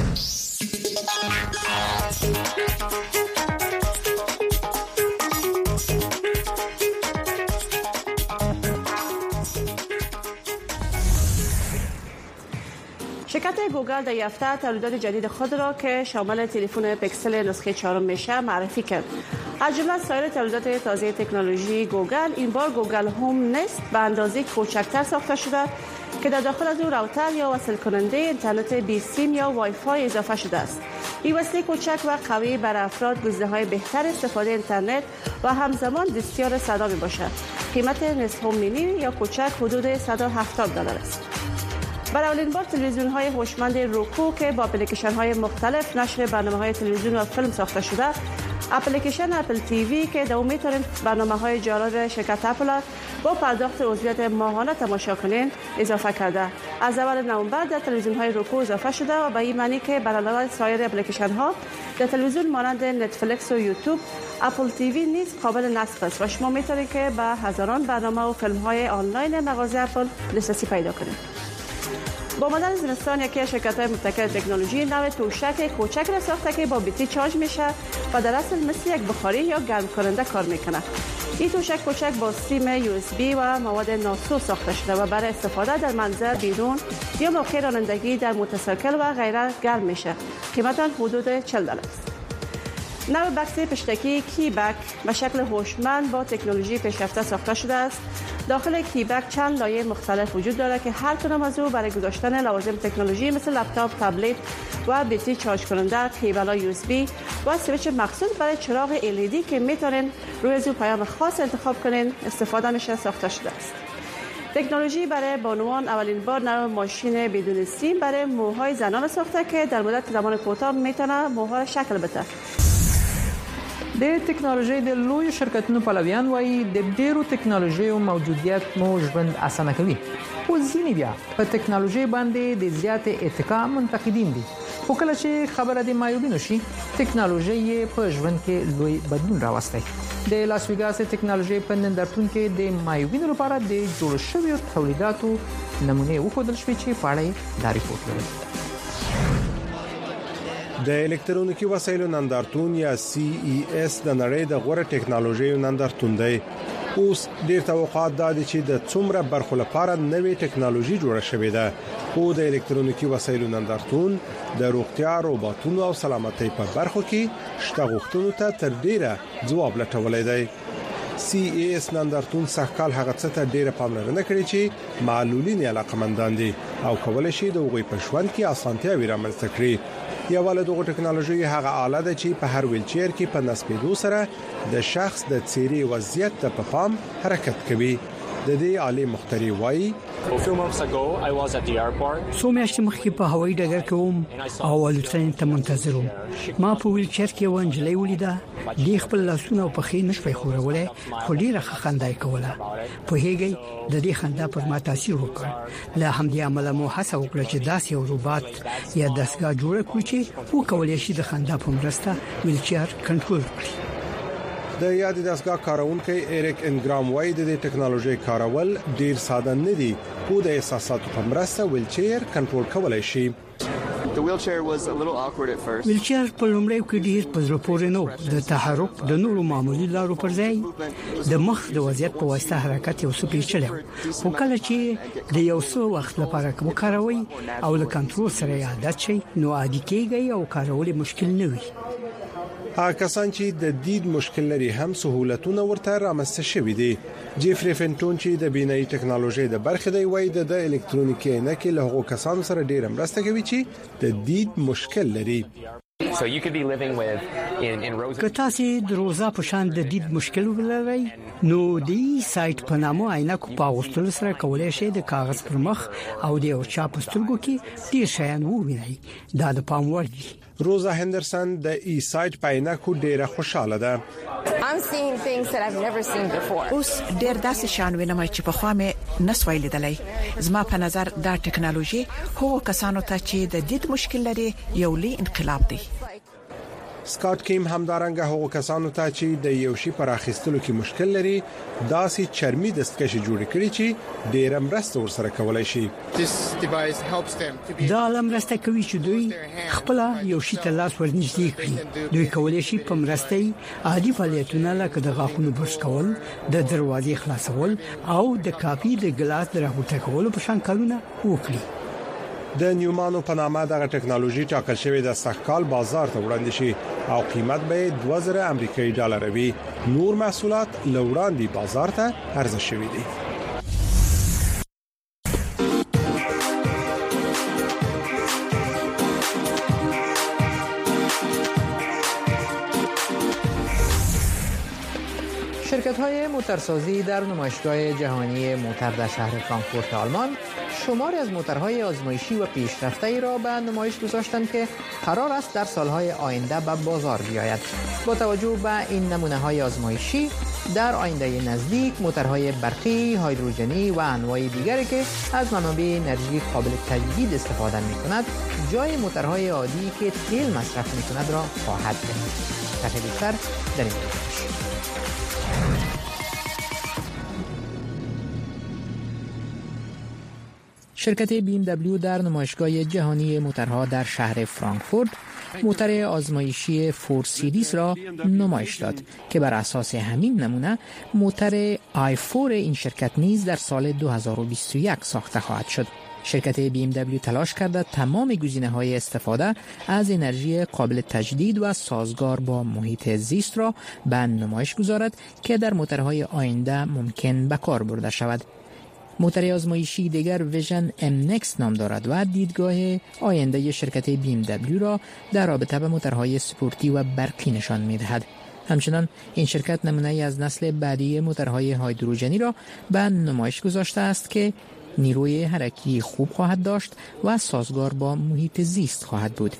شرکت گوگل در هفته تولیدات جدید خود را که شامل تلفن پیکسل نسخه چهارم میشه معرفی کرد. از جمله سایر تولیدات تازه تکنولوژی گوگل، این بار گوگل هوم نست به اندازه کوچکتر ساخته شده که در داخل از او راوتر یا وصل کننده اینترنت بی سیم یا وای فای اضافه شده است. این وسیله کوچک و قوی برای افراد گزینه‌های بهتر استفاده اینترنت و همزمان دستیار صدا می باشد. قیمت نصف هوم مینی یا کوچک حدود صد و هفتاد دلار است. برای اولین بار تلویزیون‌های هوشمند روکو که با اپلیکیشن‌های مختلف نشر برنامه‌های تلویزیون و فیلم ساخته شده، اپلیکیشن اپل تیوی که در اون میتونید برنامه‌های جالب شرکت اپل با پرداخت عضویت ماهانه تماشا کنین اضافه کرده. از اول نوامبر در تلویزیون‌های روکو اضافه شده و به این معنی که بر علاوه سایر اپلیکیشن‌ها در تلویزیون مانند نتفلیکس و یوتیوب، اپل تیوی نیز قابل نصب است و شما میتونید که به هزاران برنامه و فیلم‌های آنلاین مغازه اپل دسترسی پیدا کنید. با آمدن زمستان یکی از شرکت‌های مبتکر تکنولوژی نوع توشک کوچک را ساخته که با بیتری چارج میشه و در اصل مثل یک بخاری یا گرم کننده کار میکنه. این توشک کوچک با سیم یو اس بی و مواد ناسو ساخته شده و برای استفاده در منزل، بیرون یا موقع رانندگی در موتورسایکل و غیره گرم میشه. قیمت آن حدود چهل دلار است. نوع بکس پشتکی کیبک به شکل هوشمند با تکنولوژی پیشرفته ساخته شده است. داخل کیبک چند لایه مختلف وجود دارد که هر کدام از او برای گذاشتن لوازم تکنولوژی مثل لپتاپ، تبلت و بیتری چارج کننده، کیبل یو اس بی و سویچ مخصوص برای چراغ ال ای دی که میتونین روی از او پیام خاص انتخاب کنین استفاده میشه ساخته شده است. تکنولوژی برای بانوان اولین بار نوع ماشین بدون سیم برای موهای زنان ساخته که در مدت زمان کوتاه میتونه موها را شکل بده. د ټکنالوژي د لوی شرکتونو پلویان وایي د ډیرو ټکنالوژیو موجودیت مو ژوند اسانه کوي. خو ځینې بیا په ټکنالوژي باندې د زیات اتکا منتقدین دي. خو کله چې خبره د مایوبینو شي، ټکنالوژي په ژوند کې لوی بدلون راوستي. د لاس ویګاس ټکنالوژي په نندارتون کې د مایوبینو لپاره د جوړ شویو تولیداتو نمونه وښودل شوې چې په اړه دا ریپورت لري. د الکترونیکی وسایلو نندارتون یا سی ای اس د نړۍ د غوره ټکنالوژیو نندارتون دی. اوس ډیر توقعات دي چې د څومره برخو لپاره نوې ټکنالوژي جوړه شوې ده. خو د الکترونیکی وسایلو نندارتون د روغتیا، روبوټونو او سلامتۍ په برخو کې شته غوښتنو ته تر ډیره ځواب لټولای دی. سی ای اس نندرتون سږکال هغه څه ته ډیره پاملرنه کړې چې معلولین علاقمندان دي او کولای شي د هغوی په ژوند کې اسانتیاوې رامنځته کړي. یواله دغه ټکنالوژي هغه آله ده چې په هر ویلچیر کې په نسبېدو سره د شخص د څیرې وضعیت ته په پام حرکت کوي. د دې آلې مخترع وایي څو میاشتې مخکې په هوایي ډګر کې وم او الوتنې ته منتظر وم. ما په ویلچیر کې و نجلۍ ولیده. د خپل لاسونه او پښې نشوي خورولای خو ډیره خندا کوله. په هیګي د دې خندا پر ما تاثیر وکړ. له همدې عمله مو هڅه وکړه چې داسې یو روبوت یا دستګاه جوړ کړو چې وکولای شي د خندا په مرسته ویلچیر کنټرول کړي. د یاد دستګاه کارونکي ایریک انګرام وایي د ټکنالوژي کارول ډیر ساده نه دي. خو د احساساتو په مرسته ویلچیر کنټرول کولای شي. ویلچیر په لومړیو کې ډیر په زړه پورې نه و. د تحرک د نورو معمولي لارو پر ځای د مخ د وضعیت په واسطه حرکت یو څه پیچلی و. خو کله چې د یو څه وخت لپاره وکاروي او له کنټرول سره عادت شي نو عادي کېږي او کارول مشکل نه وي. هغه کسان چې د دید مشکل لري هم سہولتونه ورته رامنځته شوي دي. جیفری فنټون چې د بینایی ټکنالوژي د برخې دی وایي د الکترونیکي عینکې له هغو کسانو سره ډیر مرسته کوي چې د دید مشکل لري. که تاسو د روزا په شان د دید مشکل ولرئ نو دی سایت په نامو عینکو په وستلو سره کولای شئ د کاغذ پر مخ او د یو چا په سترګو کې ډیر شیان ووینئ. دا د پام وړ دی. روزا هندرسن د ای سایت په عینکو ډیره خوشاله ده. اوس ډیر داسې شان وینم چې په خوا مې نسوي لیدلای. زما په نظر دا ټکنالوژي هو کسانو ته چې د دید مشکل لري یو لوی انقلاب دی. سکاٹ کیم همدارنګه هغو کسانو ته چې د یو شی پر اخیستلو کې مشکل لري داسې چرمي دستکشې جوړ کړي چې ډیر مرسته ورسره کولای شي. دا مرسته کوي چې دوی خپل یو شی ته لاس ورنږدې کړي. دوی کولای شي په مرسته عادي فعالیتونه لکه د غاښونو برش کول، د دروازې خلاصول او د کافي د ګلاس دراغوټه کول په شان کارونه وکړي. د نیومانو په نامه دغه ټکنالوژي ټاکل شوې د سږکال بازار ته وړاندې شي او قیمت به دوه زره امریکایي ډالر وي. نور محصولات لوړاندې بازار ته عرضه شوي دي. شرکت‌های موتورسازی در نمایشگاه جهانی موتر در شهر فرانکفورت آلمان شماری از موتورهای آزمایشی و پیشرفته را به نمایش گذاشتند که قرار است در سالهای آینده به بازار بیاید. با توجه به این نمونه‌های آزمایشی در آینده نزدیک موتورهای برقی، هیدروژنی و انواع دیگری که از منابع انرژی قابل تجدید استفاده می‌کند جای موتورهای عادی که تیل مصرف می‌کند را خواهد گرفت. شرح بیشتر در این گزارش. شرکت بی ام دبلیو در نمایشگاه جهانی موتورها در شهر فرانکفورت موتور آزمایشی فور سیریز را نمایش داد که بر اساس همین نمونه موتور آی فور این شرکت نیز در سال دو هزار و بیست و یک ساخته خواهد شد. شرکت بی ام دبلیو تلاش کرده تمام گزینه‌های استفاده از انرژی قابل تجدید و سازگار با محیط زیست را به نمایش گذارد که در موتورهای آینده ممکن به کار برده شود. موتور آزمایشی دیگر ویژن ام نکس نام دارد و دیدگاه آینده شرکت بی ام دبلیو را در رابطه به موتورهای سپورتی و برقی نشان می‌دهد. همچنان این شرکت نمونه از نسل بعدی موتورهای هیدروژنی را به نمایش گذاشته است که نیروی حرکتی خوب خواهد داشت و سازگار با محیط زیست خواهد بود.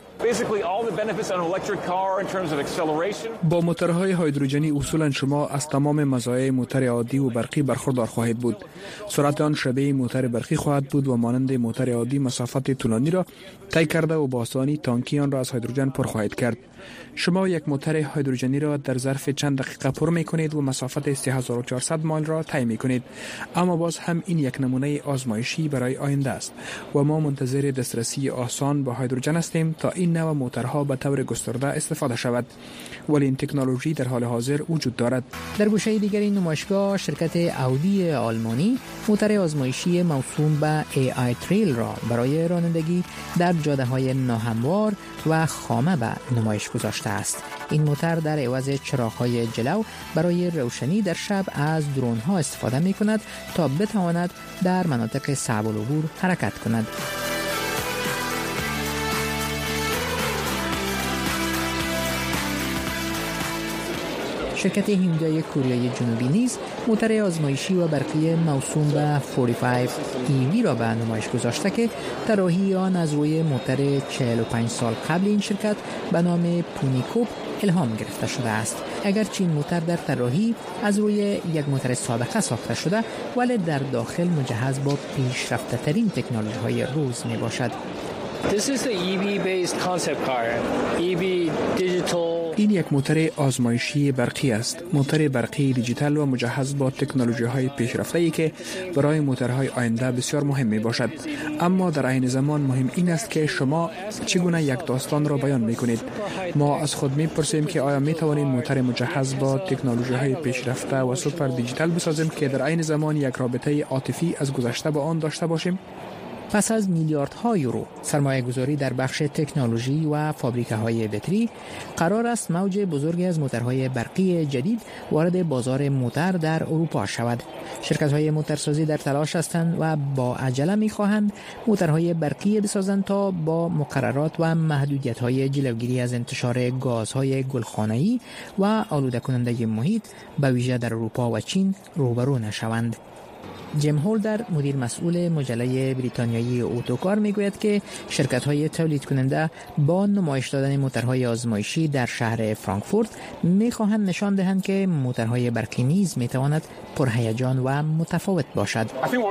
با موتورهای هیدروژنی اصولا شما از تمام مزایای موتور عادی و برقی برخوردار خواهید بود. سرعت آن شبیه موتور برقی خواهد بود و مانند موتور عادی مسافت طولانی را طی کرده و با آسانی تانکی آن را از هیدروژن پر خواهید کرد. شما یک موتور هیدروژنی را در ظرف چند دقیقه پر می کنید و مسافت سه هزار و چهارصد مایل را طی می کنید. اما باز هم این یک نمونه آزمایشی آزمایشی برای آینده است و ما منتظر دسترسی آسان به هیدروژن هستیم تا این نوع موتورها به طور گسترده استفاده شود، ولی این تکنولوژی در حال حاضر وجود دارد. در گوشه دیگر این نمایشگاه شرکت اودی آلمانی موتور آزمایشی موسوم به ای آی تریل را برای رانندگی در جاده‌های ناهموار و خامه به نمایش گذاشته است. این موتور در عوض چراغ‌های جلو برای روشنی در شب از درون‌ها استفاده می‌کند تا بتواند در مناطق صعب العبور حرکت کند. شرکت هیوندای کوریای جنوبی نیز موتور آزمایشی و برقی موسوم به چهل و پنج ای وی را به نمایش گذاشته که طراحی آن از روی موتور چهل و پنج سال قبل این شرکت به نام پونیکوب الهام گرفته شده است. اگرچه این موتور در طراحی از روی یک موتور سابقه ساخته شده، ولی در داخل مجهز با پیشرفته ترین تکنولوژی های روز می باشد. This is the E V-based concept car. E V digital. این یک موتور آزمایشی برقی است. موتور برقی دیجیتال و مجهز با تکنولوژی‌های پیشرفته‌ای که برای موتورهای آینده بسیار مهم می باشد. اما در عین زمان مهم این است که شما چگونه یک داستان را بیان می‌کنید. ما از خود می‌پرسیم که آیا می‌توانیم موتور مجهز با تکنولوژی‌های پیشرفته و سوپر دیجیتال بسازیم که در عین زمان یک رابطه عاطفی از گذشته با آن داشته باشیم؟ پس از میلیاردها یورو سرمایه گذاری در بخش تکنولوژی و فابریکه های بطری، قرار است موج بزرگی از موتورهای برقی جدید وارد بازار موتور در اروپا شود. شرکت های موتورسازی در تلاش هستند و با عجله می خواهند موتورهای برقی بسازند تا با مقررات و محدودیت های جلوگیری از انتشار گازهای گلخانه‌ای و آلوده کننده محیط به ویژه در اروپا و چین روبرو نشوند. جیم هولدر، مدیر مسئول مجله بریتانیایی اوتوکار، میگوید که شرکت‌های تولید کننده با نمایش دادن موتورهای آزمایشی در شهر فرانکفورت می‌خواهند نشان دهند که موتورهای برقی نیز می‌تواند پرهیجان و متفاوت باشد.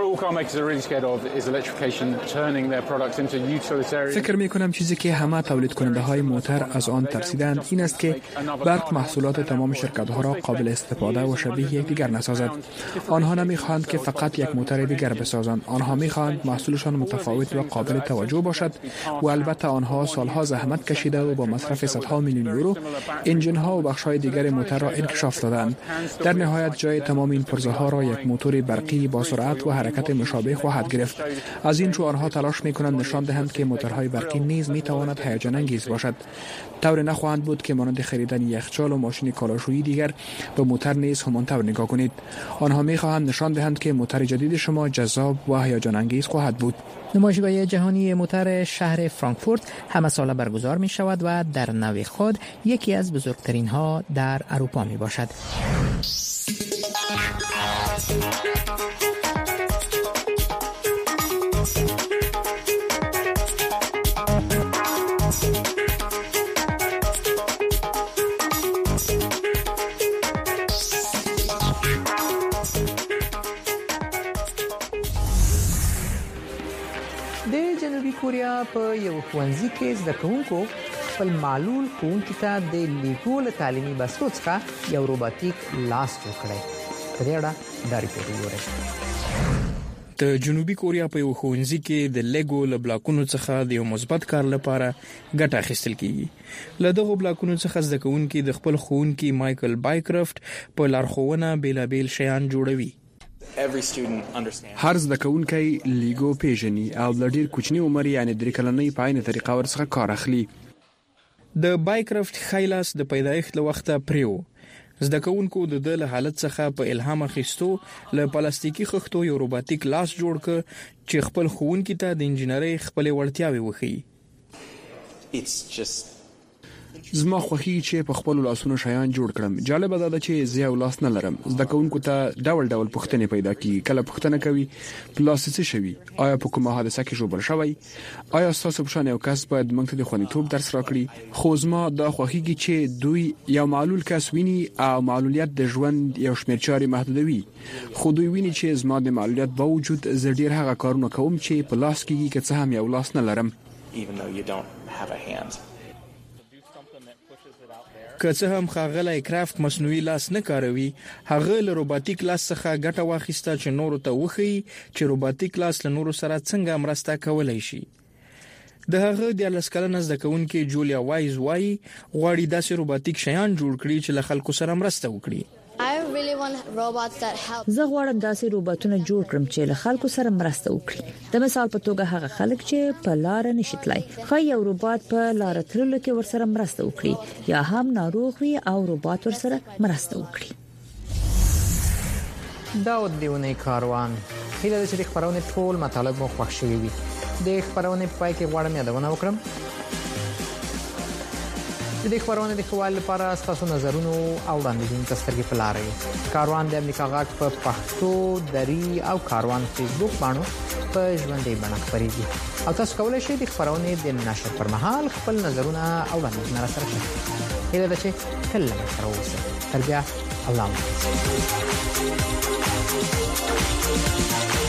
فکر می‌کنم چیزی که همه تولید کننده‌های موتور از آن ترسیدند این است که برق محصولات تمام شرکت‌ها را قابل استفاده و شبیه یکدیگر نسازد. آنها نمی‌خواهند که فقط یک موتور دیگر بسازند. آنها می‌خواهند محصولشان متفاوت و قابل توجه باشد و البته آنها سالها زحمت کشیده و با مصرف صدها میلیون یورو انجین‌ها و بخش‌های دیگر موتور را انکشاف دادند. در نهایت جای تمام این پرزه‌ها را یک موتور برقی با سرعت و حرکت مشابه خواهد گرفت. از این رو آنها تلاش می‌کنند نشان دهند که موتورهای برقی نیز می‌تواند هیجان انگیز باشد. طور نخواهند بود که مانند خریدن یخچال و ماشین کالاشویی دیگر به موتور نیز همان طور نگاه کنید. آنها می‌خواهند نشان دهند که موتور جدید شما جذاب و هیجان انگیز خواهد بود. نمایشگاه جهانی موتور شهر فرانکفورت همه ساله برگزار می شود و در نوع خود یکی از بزرگترین ها در اروپا می باشد. کوریا په یو ښوونځي کې زده کوونکو خپل معلول ښوونکي ته د لیګو له تعلیمي بستو څخه یو روباټیک لاس جوړ کړی. په دې اړه دا ریپورټ وګورئ. د جنوبي کوریا په یو ښوونځي کې د لیګو له بلاکونو څخه د یو مثبت کار لپاره ګټه اخیستل کیږي. له دغه بلاکونو څخه زده کوونکي د خپل ښوونکي مایکل بایکرافت په لارښوونه بیلابیل شیان جوړوي. هر زده کوونکی لیګو پیژني او د ډیر کوچنی عمر یعنی درې کلنۍ په عین طریقه ورڅخه کار اخلي. د بایکرافت خیلاس د پیدایښت له وخته پریو. زده کوونکو د دل حالت څخه په الهام اخیستو له پلاستیکي خښتو یو روباټیک لاس جوړ ک چې خپل ښوونکي ته د انجینرۍ خپل وړتیاوې وښيي. زما خوښي چې په خپل لاسونو شیان جوړ کړم. جالب ده چې زه یو لاس نه لرم. زده کوونکو ته ډول ډول پوښتنې پیدا کیږي. کله پوښتنه کوي پلاستیکي شوی، آیا په کومه حادثه کې جوړ شوی، آیا تاسو په شان یو کس باید موږ ته د خوندیتوب درس راکړي. خو زما دا خوښيږي چې دوی یو معلول کس ویني او معلولیت د ژوند یو شمېر چاري محدودوي. خو دوی ویني چې زما د معلولیت باوجود زه ډیر هغه کارونه کوم چې په لاس کېږي که څه هم یو لاس نه لرم. که څه هم ښاغلی کرافت مصنوعي لاس نه کاروي، هغه له روباتیک لاس څخه ګټه واخیسته چې نورو ته وښيي چې روباتیک لاس له نورو سره څنګه مرسته کولای شي. د هغه د لسکلن زده کوونکې جولیا وایز وایي غواړي داسې روباتیک شیان جوړ کړي چې له خلکو سره مرسته وکړي. زه غواړم داسې روباتونه جوړ کړم چې له خلکو سره مرسته وکړي. د مثال په توګه هغه خلک چې په لار نشي تلای، خو یو روبات په لار تللو کې ورسره مرسته وکړي، یا هم ناروغ وي او روبات ورسره مرسته وکړي. دا د دیونه کاروان هیله ده چې د خبرونه ټول مطالب مو خوښ شوي وي. د خبرونه په پای کې غواړم یادونه وکړم د دې خبرونه د خوال لپاره تاسو نظرونو او وړاندیزونو تسترګې په لارې. کاروان د امریکا غاټ په پښتو دری او کاروان فیسبوک باندې په ژوندۍ بڼه خبرېږي او تاسو کولای شئ د خبرونه د نشر پر مهال خپل نظرونه او وړاندیزونه را سره شریک کړئ. هیله ده چې کله مو سره اوسئ. تر بیا الله